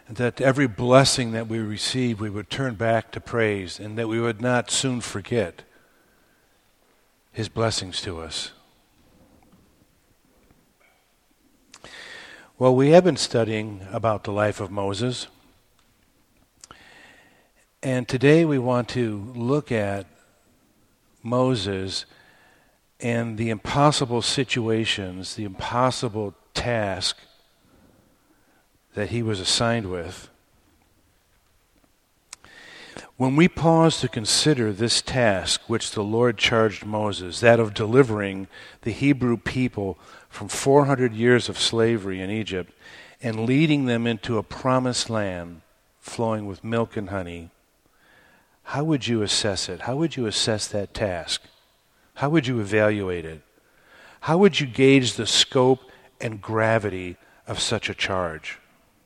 and that every blessing that we receive, we would turn back to praise, and that we would not soon forget His blessings to us. Well, we have been studying about the life of Moses, and today we want to look at Moses and the impossible situations, the impossible task that he was assigned with. When we pause to consider this task which the Lord charged Moses, that of delivering the Hebrew people from 400 years of slavery in Egypt and leading them into a promised land flowing with milk and honey, how would you assess it? How would you assess that task? How would you evaluate it? How would you gauge the scope and gravity of such a charge?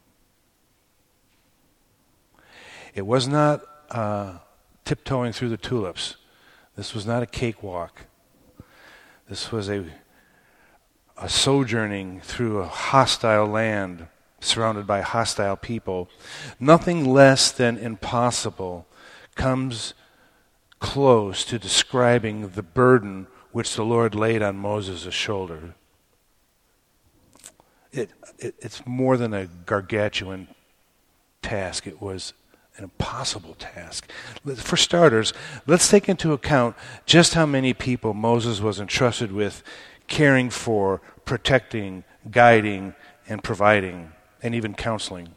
It was not tiptoeing through the tulips. This was not a cakewalk. This was a sojourning through a hostile land surrounded by hostile people. Nothing less than impossible comes close to describing the burden which the Lord laid on Moses' shoulder. It's more than a gargantuan task. It was an impossible task. For starters, let's take into account just how many people Moses was entrusted with caring for, protecting, guiding, and providing, and even counseling.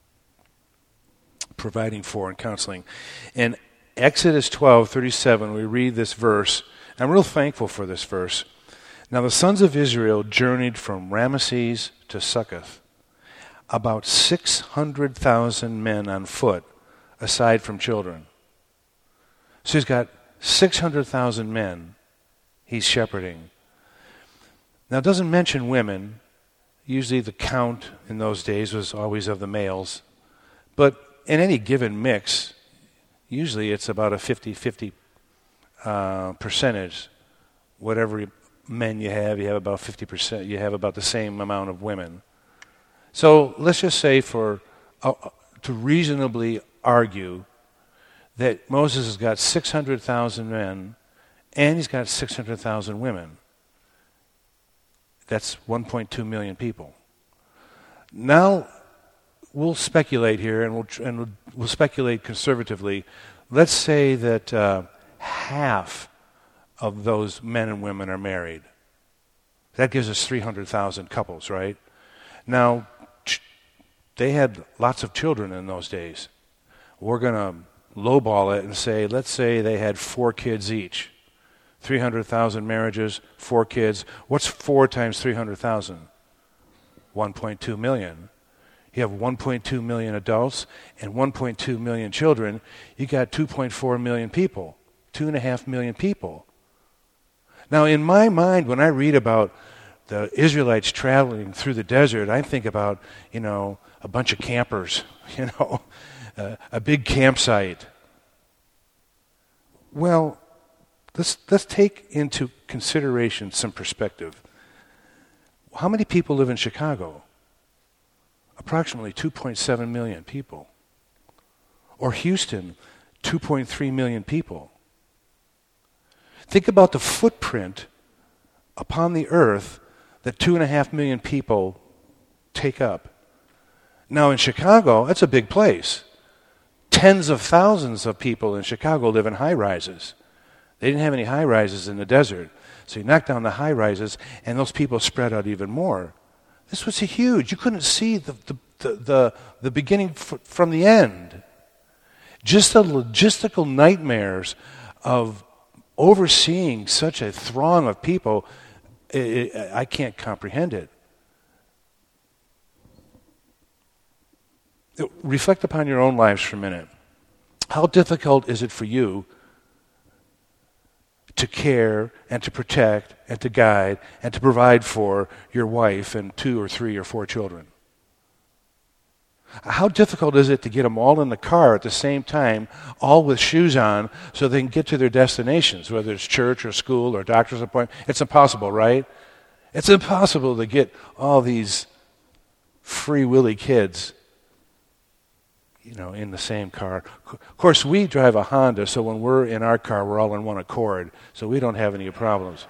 Providing for and counseling. In Exodus 12:37, we read this verse. I'm real thankful for this verse. Now the sons of Israel journeyed from Ramesses to Succoth, about 600,000 men on foot, aside from children. So he's got 600,000 men he's shepherding. Now it doesn't mention women. Usually the count in those days was always of the males. But in any given mix, usually it's about a 50-50 percentage. Whatever men you have about 50%. You have about the same amount of women. So let's just say to reasonably argue that Moses has got 600,000 men and he's got 600,000 women. That's 1.2 million people. Now we'll speculate here, and we'll speculate conservatively. Let's say that half of those men and women are married. That gives us 300,000 couples, right? Now, they had lots of children in those days. We're going to lowball it and say, let's say they had 4 kids each. 300,000 marriages, 4 kids. What's 4 times 300,000? 1.2 million. You have 1.2 million adults and 1.2 million children. You got 2.4 million people, 2.5 million people. Now, in my mind, when I read about the Israelites traveling through the desert, I think about, a bunch of campers, a big campsite. Well, let's take into consideration some perspective. How many people live in Chicago? Approximately 2.7 million people. Or Houston, 2.3 million people. Think about the footprint upon the earth that 2.5 million people take up. Now in Chicago, that's a big place. Tens of thousands of people in Chicago live in high-rises. They didn't have any high-rises in the desert. So you knock down the high-rises, and those people spread out even more. This was huge. You couldn't see the beginning from the end. Just the logistical nightmares of overseeing such a throng of people, I can't comprehend it. Reflect upon your own lives for a minute. How difficult is it for you to care and to protect and to guide and to provide for your wife and 2 or 3 or 4 children? How difficult is it to get them all in the car at the same time, all with shoes on, so they can get to their destinations, whether it's church or school or doctor's appointment? It's impossible, right? It's impossible to get all these free willy kids in the same car. Of course, we drive a Honda, so when we're in our car, we're all in one accord, so we don't have any problems.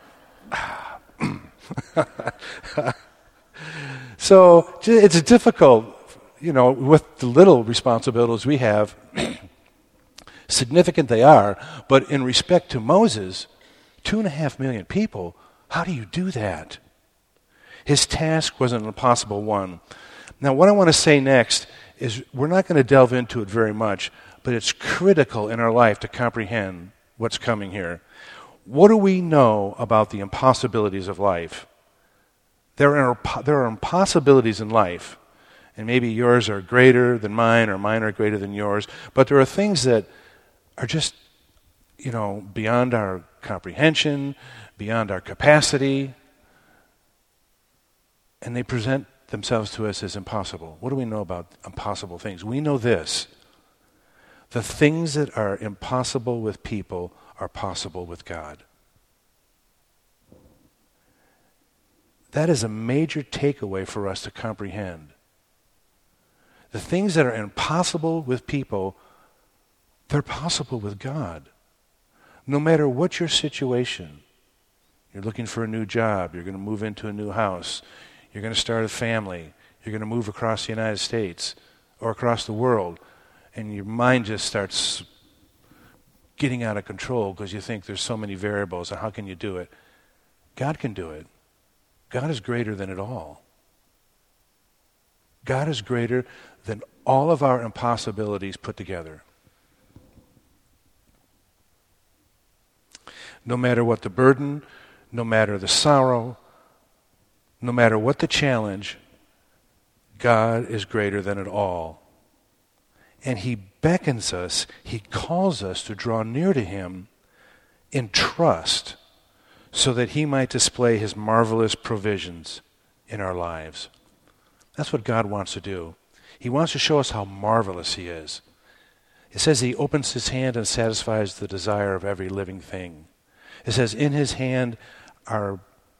So it's difficult, with the little responsibilities we have. Significant they are, but in respect to Moses, 2.5 million people, how do you do that? His task was an impossible one. Now, what I want to say next is we're not going to delve into it very much, but it's critical in our life to comprehend what's coming here. What do we know about the impossibilities of life? There are impossibilities in life, and maybe yours are greater than mine or mine are greater than yours, but there are things that are just, beyond our comprehension, beyond our capacity, and they present themselves to us as impossible. What do we know about impossible things? We know this. The things that are impossible with people are possible with God. That is a major takeaway for us to comprehend. The things that are impossible with people, they're possible with God. No matter what your situation, you're looking for a new job, you're going to move into a new house, you're going to start a family, you're going to move across the United States or across the world, and your mind just starts getting out of control because you think there's so many variables and how can you do it? God can do it. God is greater than it all. God is greater than all of our impossibilities put together. No matter what the burden, no matter the sorrow, no matter what the challenge, God is greater than it all. And He beckons us, He calls us to draw near to Him in trust so that He might display His marvelous provisions in our lives. That's what God wants to do. He wants to show us how marvelous He is. It says He opens His hand and satisfies the desire of every living thing. It says in His hand are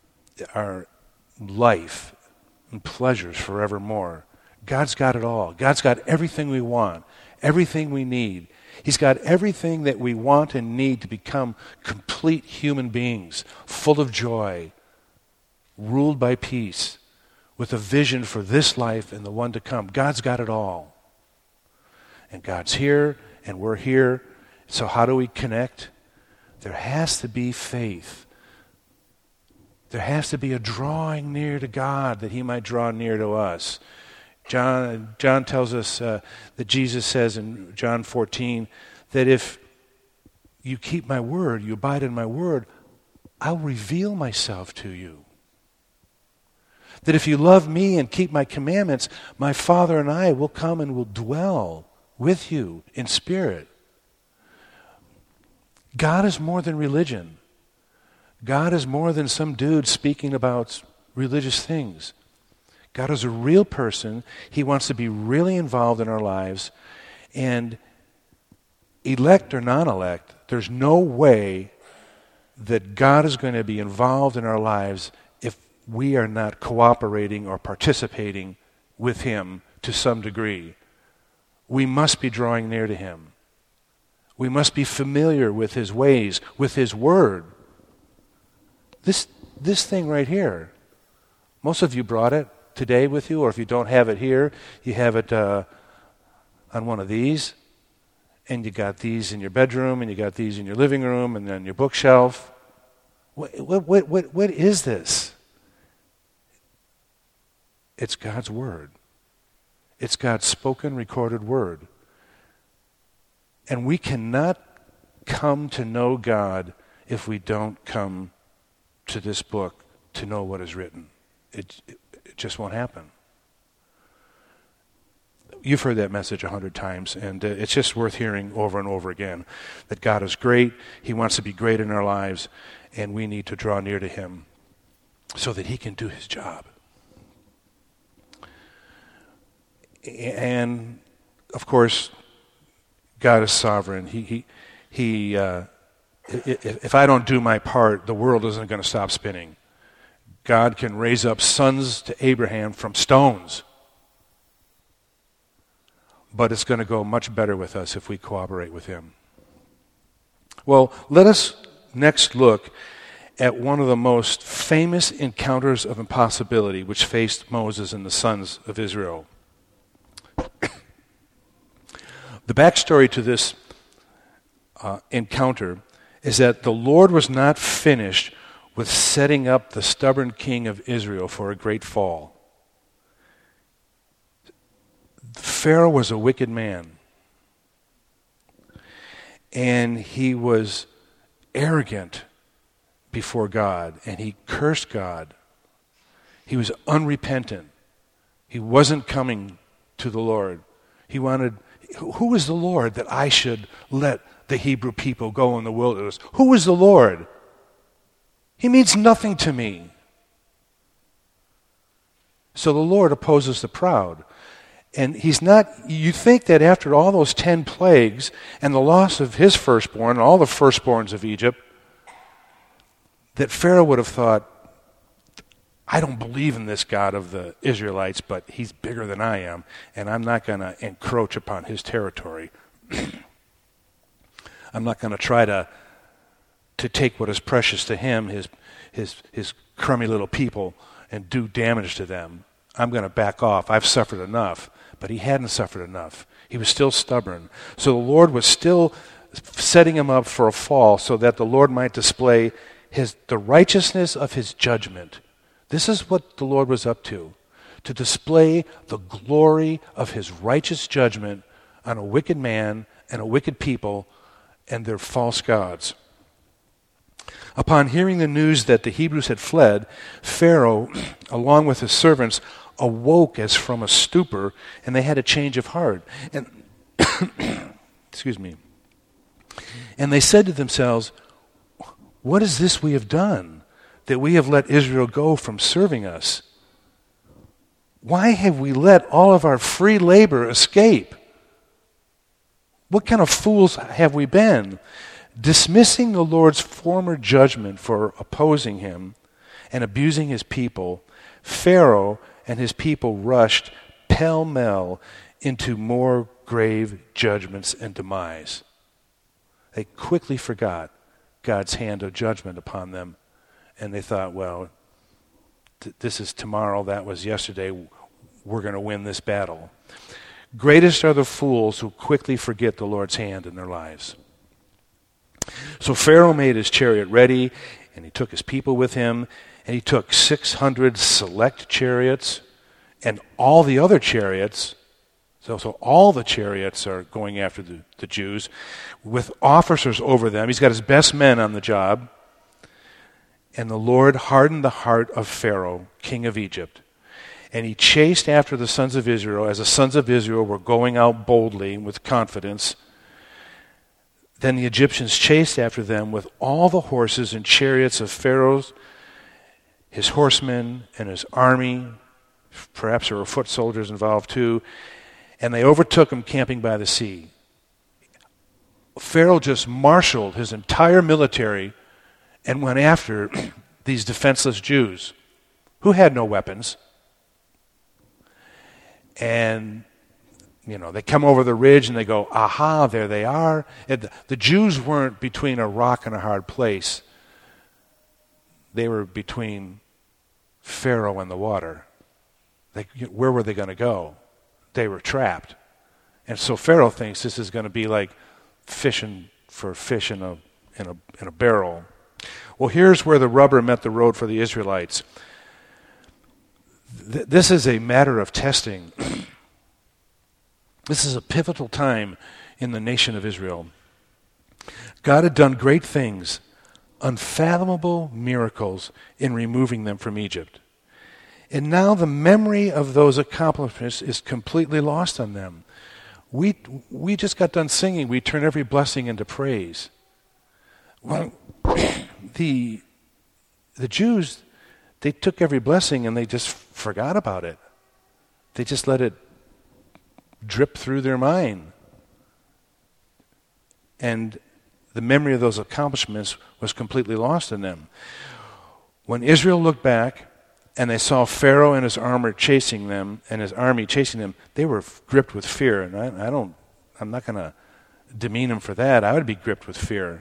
life and pleasures forevermore. God's got it all. God's got everything we want, everything we need. He's got everything that we want and need to become complete human beings, full of joy, ruled by peace, with a vision for this life and the one to come. God's got it all. And God's here, and we're here. So how do we connect? There has to be faith. There has to be a drawing near to God that He might draw near to us. John tells us that Jesus says in John 14 that if you keep my word, you abide in my word, I'll reveal myself to you. That if you love me and keep my commandments, my Father and I will come and will dwell with you in spirit. God is more than religion. God is more than some dude speaking about religious things. God is a real person. He wants to be really involved in our lives. And elect or non-elect, there's no way that God is going to be involved in our lives if we are not cooperating or participating with Him to some degree. We must be drawing near to Him. We must be familiar with His ways, with His word. This thing right here, most of you brought it today with you, or if you don't have it here, you have it on one of these, and you got these in your bedroom, and you got these in your living room, and on your bookshelf. What is this? It's God's word. It's God's spoken, recorded word. And we cannot come to know God if we don't come to this book to know what is written. It just won't happen. You've heard that message 100 times, and it's just worth hearing over and over again, that God is great, He wants to be great in our lives, and we need to draw near to Him so that He can do His job. And, of course, God is sovereign. If I don't do my part, the world isn't going to stop spinning. God can raise up sons to Abraham from stones. but it's going to go much better with us if we cooperate with him. Well, let us next look at one of the most famous encounters of impossibility which faced Moses and the sons of Israel. The backstory to this encounter is that the Lord was not finished with setting up the stubborn king of Israel for a great fall. Pharaoh was a wicked man, and he was arrogant before God, and he cursed God. He was unrepentant. He wasn't coming to the Lord. He wanted, who is the Lord that I should let the Hebrew people go in the wilderness? Who is the Lord? He means nothing to me. So the Lord opposes the proud. And he's not, you think that after all those 10 plagues and the loss of his firstborn and all the firstborns of Egypt, that Pharaoh would have thought, I don't believe in this God of the Israelites, but he's bigger than I am, and I'm not going to encroach upon his territory. I'm not going to try to take what is precious to him, his crummy little people, and do damage to them. I'm going to back off. I've suffered enough. But he hadn't suffered enough. He was still stubborn. So the Lord was still setting him up for a fall so that the Lord might display the righteousness of his judgment. This is what the Lord was up to display the glory of his righteous judgment on a wicked man and a wicked people and their false gods. Upon hearing the news that the Hebrews had fled, Pharaoh, along with his servants, awoke as from a stupor, and they had a change of heart. And excuse me. And they said to themselves, what is this we have done, that we have let Israel go from serving us? Why have we let all of our free labor escape? What kind of fools have we been? Dismissing the Lord's former judgment for opposing him and abusing his people, Pharaoh and his people rushed pell-mell into more grave judgments and demise. They quickly forgot God's hand of judgment upon them, and they thought, well, this is tomorrow, that was yesterday, we're going to win this battle. Greatest are the fools who quickly forget the Lord's hand in their lives. So Pharaoh made his chariot ready, and he took his people with him, and he took 600 select chariots and all the other chariots. So all the chariots are going after the Jews with officers over them. He's got his best men on the job. And the Lord hardened the heart of Pharaoh, king of Egypt. And he chased after the sons of Israel as the sons of Israel were going out boldly with confidence. Then the Egyptians chased after them with all the horses and chariots of Pharaoh's, his horsemen, and his army. Perhaps there were foot soldiers involved too. And they overtook him camping by the sea. Pharaoh just marshaled his entire military and went after these defenseless Jews who had no weapons. And, they come over the ridge and they go, aha, there they are. And the Jews weren't between a rock and a hard place. They were between Pharaoh and the water. Where were they going to go? They were trapped. And so Pharaoh thinks this is going to be like fishing for fish in a barrel. Well, here's where the rubber met the road for the Israelites. This is a matter of testing. This is a pivotal time in the nation of Israel. God had done great things, unfathomable miracles in removing them from Egypt. And now the memory of those accomplishments is completely lost on them. We just got done singing, we turn every blessing into praise. Well, the Jews, they took every blessing and they just forgot about it. They just let it drip through their mind. And the memory of those accomplishments was completely lost in them. When Israel looked back and they saw Pharaoh and his armor chasing them, and his army chasing them, they were gripped with fear. And I'm not going to demean them for that. I would be gripped with fear.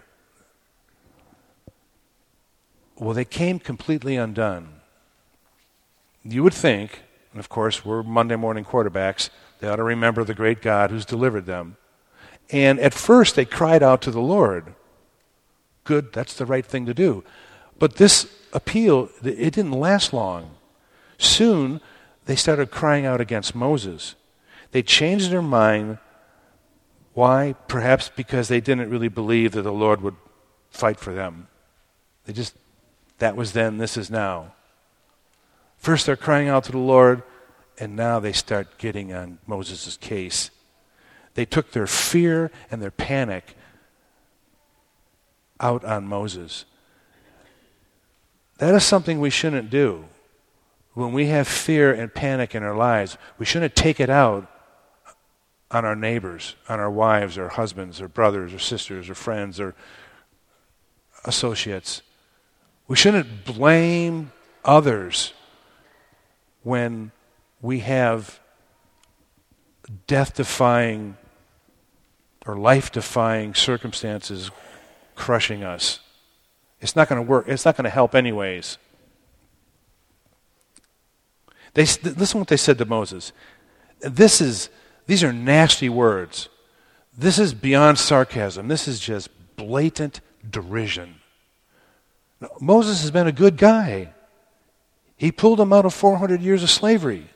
Well, they came completely undone. You would think, and of course we're Monday morning quarterbacks, they ought to remember the great God who's delivered them. And at first they cried out to the Lord. Good, that's the right thing to do. But this appeal, it didn't last long. Soon they started crying out against Moses. They changed their mind. Why? Perhaps because they didn't really believe that the Lord would fight for them. That was then, this is now. First they're crying out to the Lord, and now they start getting on Moses' case. They took their fear and their panic out on Moses. That is something we shouldn't do. When we have fear and panic in our lives, we shouldn't take it out on our neighbors, on our wives or husbands or brothers or sisters or friends or associates. We shouldn't blame others when we have death-defying or life-defying circumstances crushing us. It's not going to work. It's not going to help anyways. Listen to what they said to Moses. These are nasty words. This is beyond sarcasm. This is just blatant derision. Moses has been a good guy. He pulled them out of 400 years of slavery.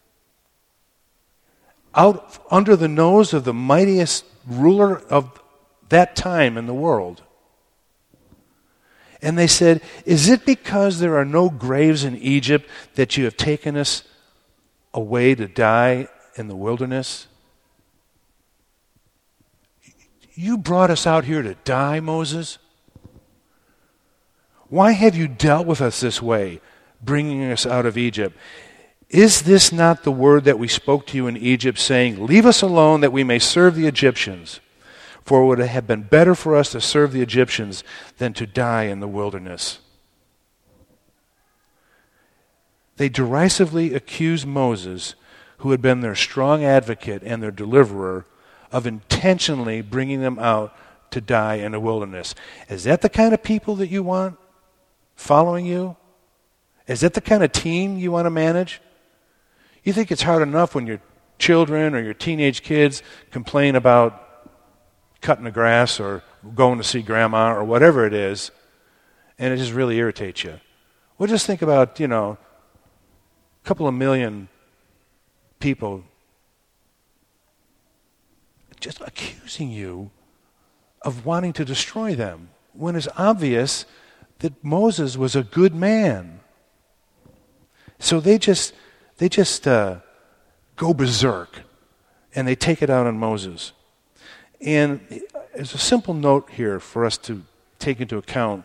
Out under the nose of the mightiest ruler of that time in the world. And they said, is it because there are no graves in Egypt that you have taken us away to die in the wilderness? You brought us out here to die, Moses? Why have you dealt with us this way, bringing us out of Egypt? Is this not the word that we spoke to you in Egypt, saying, leave us alone that we may serve the Egyptians? For it would have been better for us to serve the Egyptians than to die in the wilderness. They derisively accused Moses, who had been their strong advocate and their deliverer, of intentionally bringing them out to die in the wilderness. Is that the kind of people that you want following you? Is that the kind of team you want to manage? You think it's hard enough when your children or your teenage kids complain about cutting the grass or going to see grandma or whatever it is, and it just really irritates you. Well, just think about, a couple of million people just accusing you of wanting to destroy them when it's obvious that Moses was a good man. So they just go berserk, and they take it out on Moses. And there's a simple note here for us to take into account.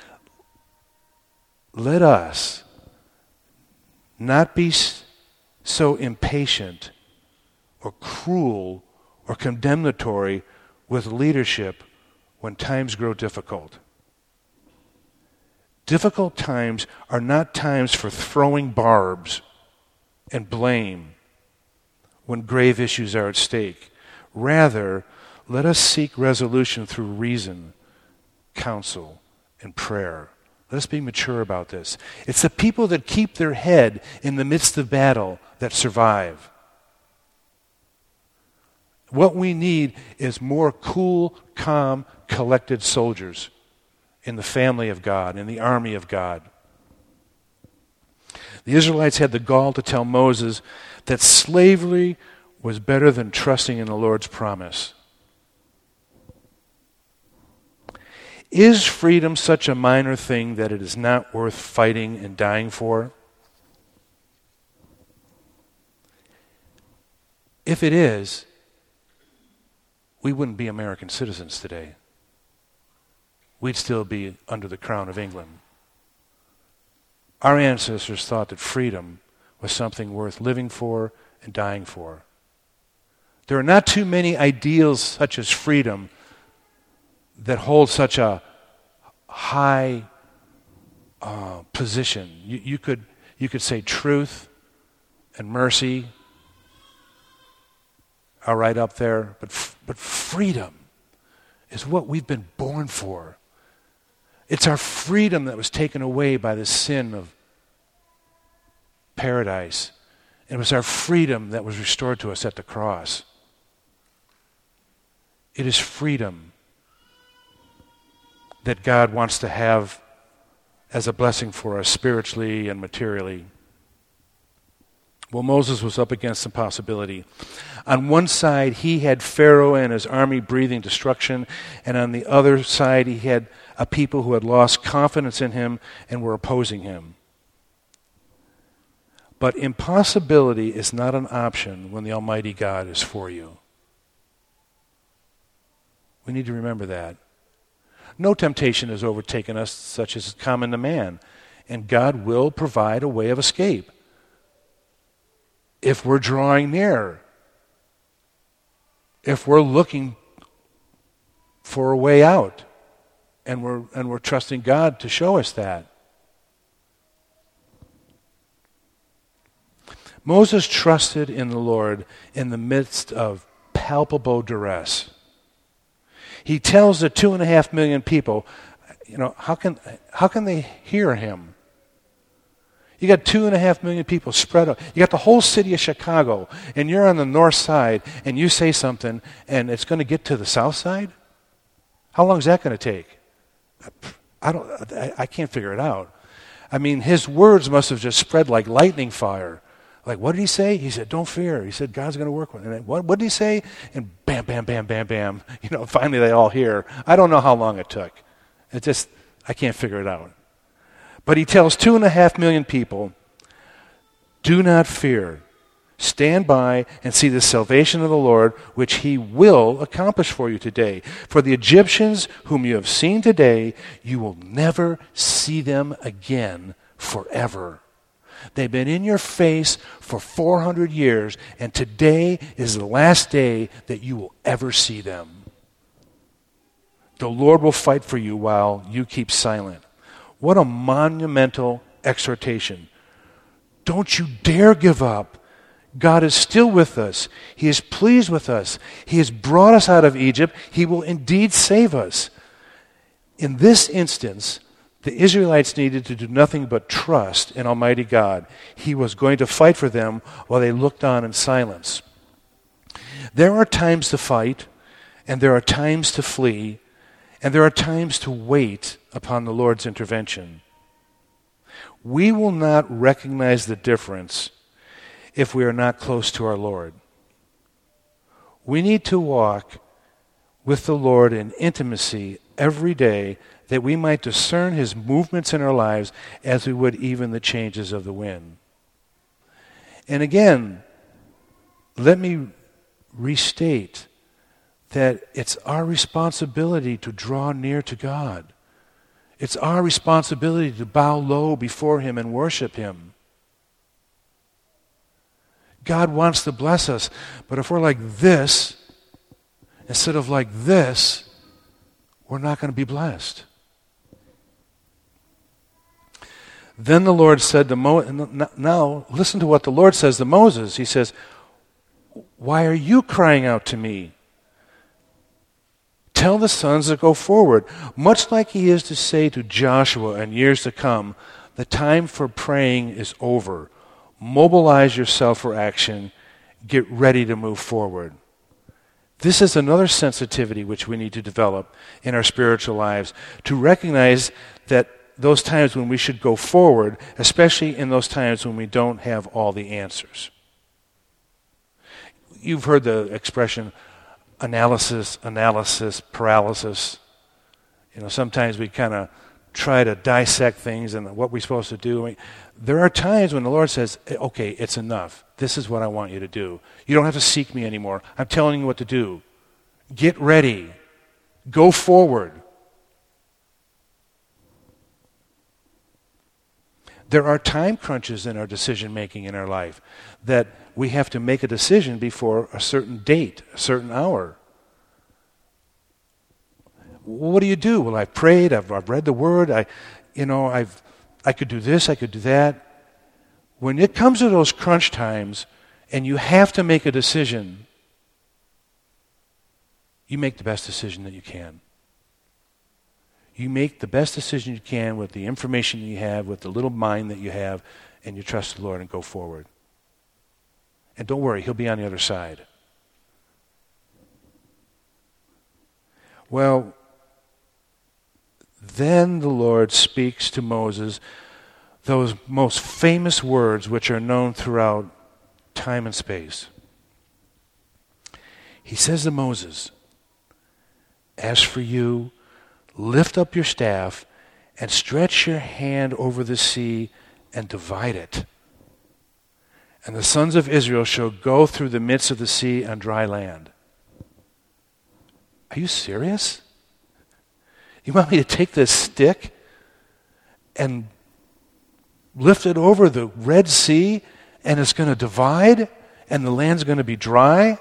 Let us not be so impatient or cruel or condemnatory with leadership when times grow difficult. Difficult times are not times for throwing barbs and blame when grave issues are at stake. Rather, let us seek resolution through reason, counsel, and prayer. Let us be mature about this. It's the people that keep their head in the midst of battle that survive. What we need is more cool, calm, collected soldiers in the family of God, in the army of God. The Israelites had the gall to tell Moses that slavery was better than trusting in the Lord's promise. Is freedom such a minor thing that it is not worth fighting and dying for? If it is, we wouldn't be American citizens today. We'd still be under the crown of England. Our ancestors thought that freedom was something worth living for and dying for. There are not too many ideals such as freedom that hold such a high position. You could You could say truth and mercy are right up there, but freedom is what we've been born for. It's our freedom that was taken away by the sin of paradise. It was our freedom that was restored to us at the cross. It is freedom that God wants to have as a blessing for us spiritually and materially. Well, Moses was up against some possibility. On one side, he had Pharaoh and his army breathing destruction, and on the other side, he had a people who had lost confidence in him and were opposing him. But impossibility is not an option when the Almighty God is for you. We need to remember that. No temptation has overtaken us such as is common to man, and God will provide a way of escape if we're drawing near, if we're looking for a way out, and we're trusting God to show us that. Moses trusted in the Lord in the midst of palpable duress. He tells the 2.5 million people, how can they hear him? You got 2.5 million people spread out. You got the whole city of Chicago, and you're on the north side, and you say something, and it's going to get to the south side? How long is that going to take? I can't figure it out. I mean, his words must have just spread like lightning fire. Like, what did he say? He said, don't fear. He said, God's going to work with it. And what did he say? And bam, bam, bam, bam, bam. Finally they all hear. I don't know how long it took. I can't figure it out. But he tells 2.5 million people, do not fear. Stand by and see the salvation of the Lord, which he will accomplish for you today. For the Egyptians whom you have seen today, you will never see them again forever. They've been in your face for 400 years, and today is the last day that you will ever see them. The Lord will fight for you while you keep silent. What a monumental exhortation. Don't you dare give up. God is still with us. He is pleased with us. He has brought us out of Egypt. He will indeed save us. In this instance, the Israelites needed to do nothing but trust in Almighty God. He was going to fight for them while they looked on in silence. There are times to fight, and there are times to flee, and there are times to wait upon the Lord's intervention. We will not recognize the difference if we are not close to our Lord. We need to walk with the Lord in intimacy every day, that we might discern his movements in our lives as we would even the changes of the wind. And again, let me restate that it's our responsibility to draw near to God. It's our responsibility to bow low before him and worship him. God wants to bless us, but if we're like this, instead of like this, we're not going to be blessed. Then the Lord said to Moses, now listen to what the Lord says to Moses. He says, why are you crying out to me? Tell the sons to go forward, much like he is to say to Joshua in years to come, the time for praying is over. Mobilize yourself for action. Get ready to move forward. This is another sensitivity which we need to develop in our spiritual lives, to recognize that those times when we should go forward, especially in those times when we don't have all the answers. You've heard the expression analysis, paralysis. Sometimes we kind of try to dissect things and what we're supposed to do. I mean, there are times when the Lord says, okay, it's enough. This is what I want you to do. You don't have to seek me anymore. I'm telling you what to do. Get ready. Go forward. There are time crunches in our decision making in our life that we have to make a decision before a certain date, a certain hour. What do you do? Well, I've prayed, I've read the Word, I could do this, I could do that. when it comes to those crunch times and you have to make a decision, you make the best decision that you can. You make the best decision you can with the information that you have, with the little mind that you have, and you trust the Lord and go forward. And don't worry, He'll be on the other side. Well, then the Lord speaks to Moses those most famous words which are known throughout time and space. He says to Moses, "As for you, lift up your staff and stretch your hand over the sea and divide it. And the sons of Israel shall go through the midst of the sea on dry land." Are you serious? You want me to take this stick and lift it over the Red Sea and it's going to divide and the land's going to be dry?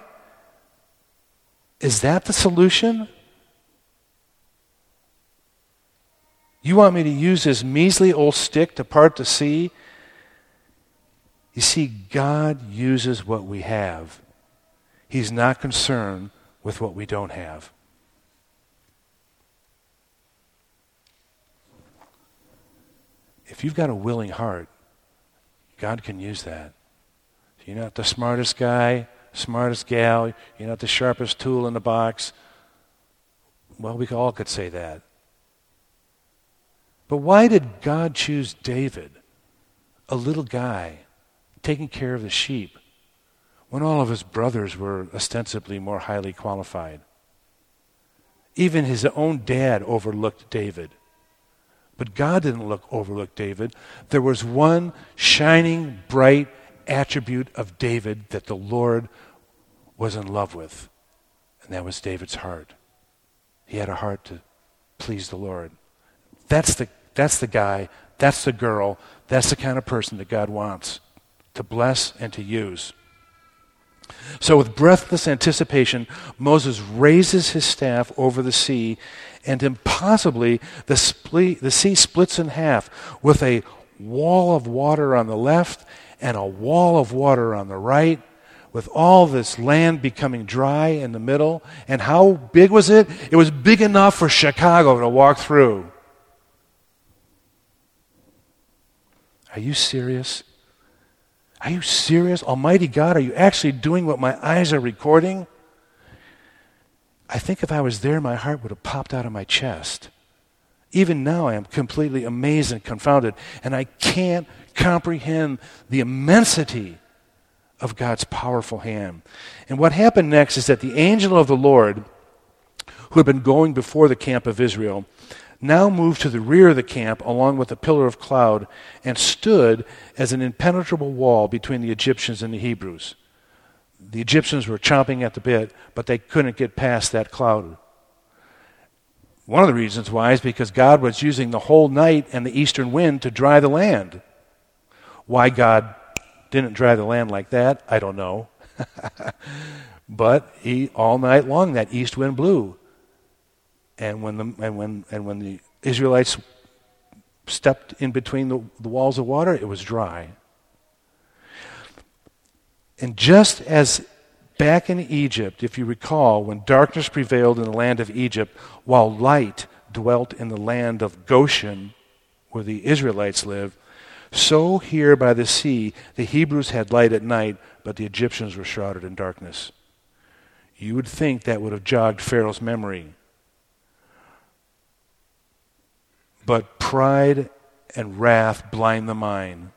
Is that the solution? You want me to use this measly old stick to part the sea? You see, God uses what we have. He's not concerned with what we don't have. If you've got a willing heart, God can use that. You're not the smartest guy, smartest gal, you're not the sharpest tool in the box. Well, we all could say that. But why did God choose David, a little guy, taking care of the sheep, when all of his brothers were ostensibly more highly qualified? Even his own dad overlooked David. But God didn't overlook David. There was one shining, bright attribute of David that the Lord was in love with, and that was David's heart. He had a heart to please the Lord. That's the guy, that's the girl, that's the kind of person that God wants to bless and to use. So with breathless anticipation, Moses raises his staff over the sea, and impossibly the sea splits in half with a wall of water on the left and a wall of water on the right, with all this land becoming dry in the middle. And how big was it? It was big enough for Chicago to walk through. Are you serious? Are you serious? Almighty God, are you actually doing what my eyes are recording? I think if I was there, my heart would have popped out of my chest. Even now, I am completely amazed and confounded, and I can't comprehend the immensity of God's powerful hand. And what happened next is that the angel of the Lord, who had been going before the camp of Israel, now moved to the rear of the camp along with a pillar of cloud and stood as an impenetrable wall between the Egyptians and the Hebrews. The Egyptians were chomping at the bit, but they couldn't get past that cloud. One of the reasons why is because God was using the whole night and the eastern wind to dry the land. Why God didn't dry the land like that, I don't know. But all night long that east wind blew. And when the Israelites stepped in between the walls of water, it was dry. And just as back in Egypt, if you recall, when darkness prevailed in the land of Egypt, while light dwelt in the land of Goshen, where the Israelites lived, so here by the sea the Hebrews had light at night, but the Egyptians were shrouded in darkness. You would think that would have jogged Pharaoh's memory. But pride and wrath blind the mind.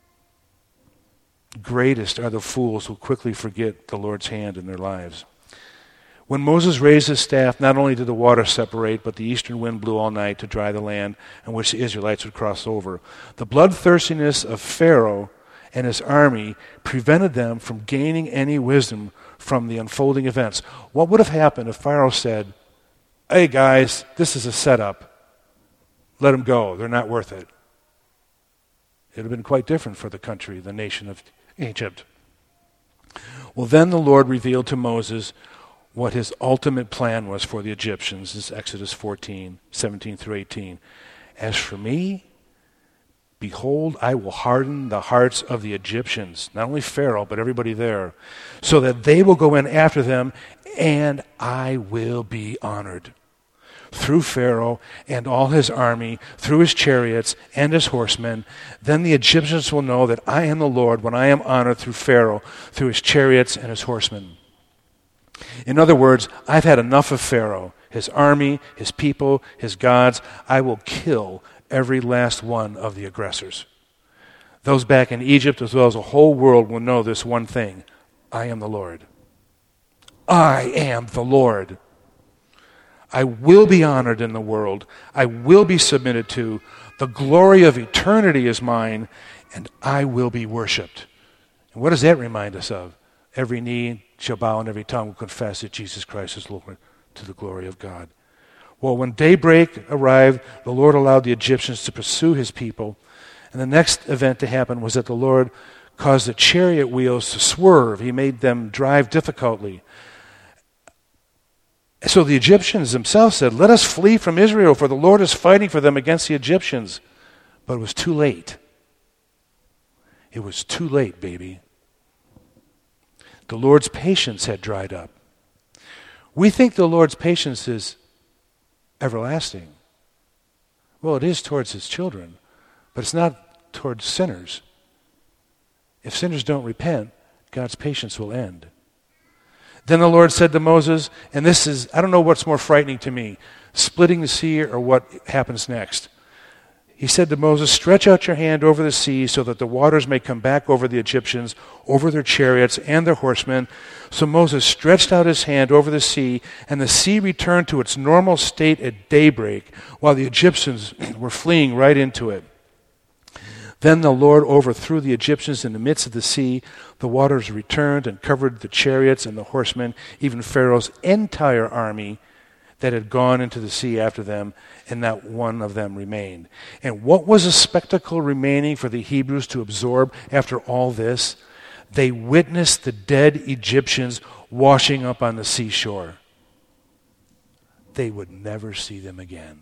Greatest are the fools who quickly forget the Lord's hand in their lives. When Moses raised his staff, not only did the water separate, but the eastern wind blew all night to dry the land on which the Israelites would cross over. The bloodthirstiness of Pharaoh and his army prevented them from gaining any wisdom from the unfolding events. What would have happened if Pharaoh said, "Hey guys, this is a setup. Let them go. They're not worth it." It would have been quite different for the country, the nation of Egypt. Well, then the Lord revealed to Moses what his ultimate plan was for the Egyptians. This is Exodus 14, 17 through 18. "As for me, Behold, I will harden the hearts of the Egyptians, not only Pharaoh, but everybody there, so that they will go in after them, and I will be honored. Through Pharaoh and all his army, through his chariots and his horsemen, then the Egyptians will know that I am the Lord when I am honored through Pharaoh, through his chariots and his horsemen. In other words, I've had enough of Pharaoh, his army, his people, his gods. I will kill every last one of the aggressors. Those back in Egypt as well as the whole world will know this one thing. I am the Lord. I am the Lord. I will be honored in the world. I will be submitted to. The glory of eternity is mine, and I will be worshipped. And what does that remind us of? Every knee shall bow and every tongue will confess that Jesus Christ is Lord, to the glory of God. Well, when daybreak arrived, the Lord allowed the Egyptians to pursue his people. And the next event to happen was that the Lord caused the chariot wheels to swerve. He made them drive difficultly. So the Egyptians themselves said, "Let us flee from Israel, for the Lord is fighting for them against the Egyptians." But it was too late. It was too late, baby. The Lord's patience had dried up. We think the Lord's patience is everlasting. Well, it is towards his children, but it's not towards sinners. If sinners don't repent, God's patience will end. Then the Lord said to Moses, and this is, I don't know what's more frightening to me, splitting the sea or what happens next. He said to Moses, "Stretch out your hand over the sea so that the waters may come back over the Egyptians, over their chariots and their horsemen." So Moses stretched out his hand over the sea, and the sea returned to its normal state at daybreak, while the Egyptians were fleeing right into it. Then the Lord overthrew the Egyptians in the midst of the sea. The waters returned and covered the chariots and the horsemen, even Pharaoh's entire army that had gone into the sea after them, and not one of them remained. And what was a spectacle remaining for the Hebrews to absorb after all this? They witnessed the dead Egyptians washing up on the seashore. They would never see them again.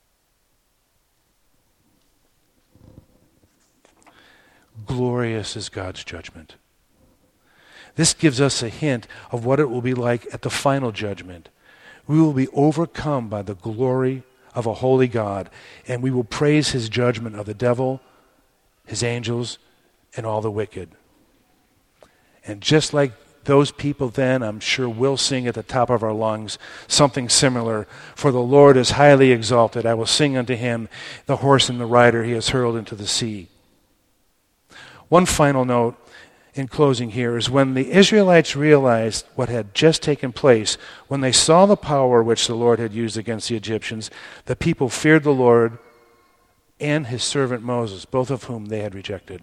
Glorious is God's judgment. This gives us a hint of what it will be like at the final judgment. We will be overcome by the glory of a holy God, and we will praise his judgment of the devil, his angels, and all the wicked. And just like those people then, I'm sure we'll sing at the top of our lungs something similar. For the Lord is highly exalted. I will sing unto him, the horse and the rider he has hurled into the sea. One final note in closing here is when the Israelites realized what had just taken place, when they saw the power which the Lord had used against the Egyptians, the people feared the Lord and his servant Moses, both of whom they had rejected.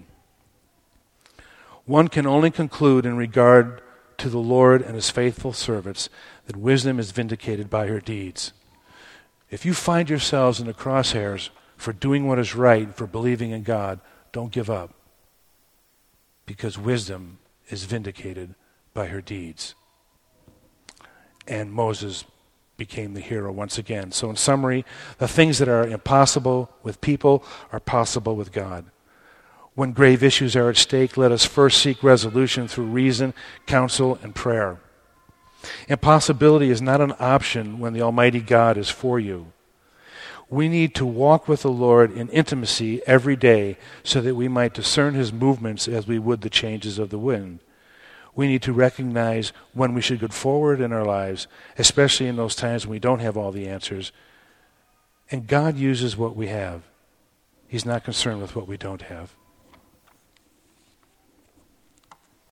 One can only conclude in regard to the Lord and his faithful servants that wisdom is vindicated by her deeds. If you find yourselves in the crosshairs for doing what is right, for believing in God, don't give up. Because wisdom is vindicated by her deeds. And Moses became the hero once again. So in summary, the things that are impossible with people are possible with God. When grave issues are at stake, let us first seek resolution through reason, counsel, and prayer. Impossibility is not an option when the Almighty God is for you. We need to walk with the Lord in intimacy every day so that we might discern his movements as we would the changes of the wind. We need to recognize when we should go forward in our lives, especially in those times when we don't have all the answers. And God uses what we have. He's not concerned with what we don't have.